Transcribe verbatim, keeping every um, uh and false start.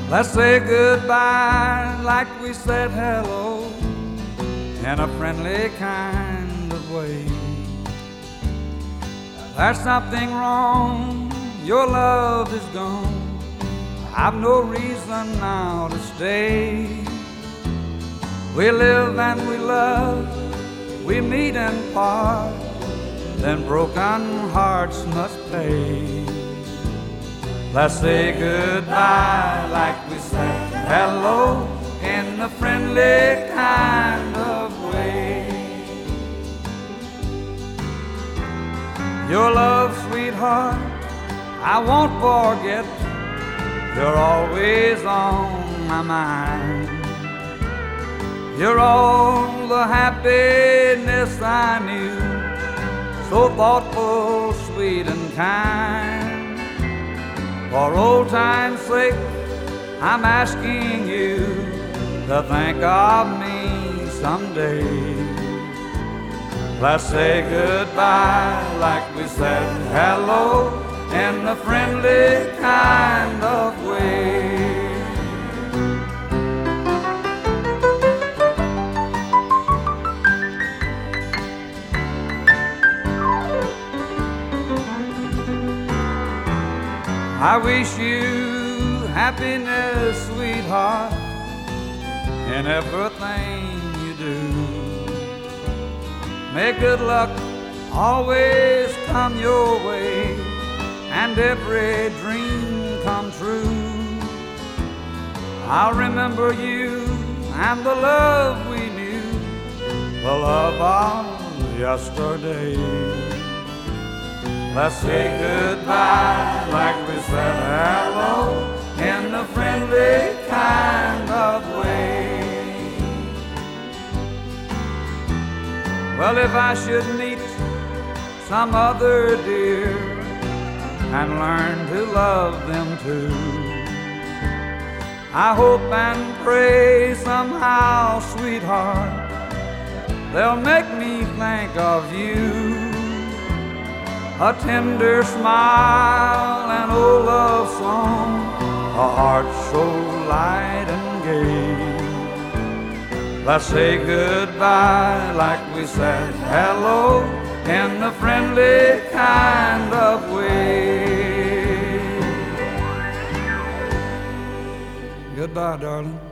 Let's say goodbye like we said hello, in a friendly kind of way. There's something wrong, your love is gone. I've no reason now to stay. We live and we love, we meet and part, then broken hearts must pay. Let's say goodbye like we said hello, in a friendly kind of way. Your love, sweetheart, I won't forget. You're always on my mind. You're all the happiness I knew, so thoughtful, sweet and kind. For old time's sake, I'm asking you to think of me someday. Let's say goodbye like we said hello, in a friendly kind of way. I wish you happiness, sweetheart, in everything you do. May good luck always come your way, and every dream come true. I'll remember you and the love we knew, the love of yesterday. Let's say goodbye like we said hello, in a friendly kind of way. Well, if I should meet some other dear and learn to love them too, I hope and pray somehow, sweetheart, they'll make me think of you. A tender smile, an old love song, a heart so light and gay. Let's say goodbye like we said hello, in a friendly kind of way. Goodbye, darling.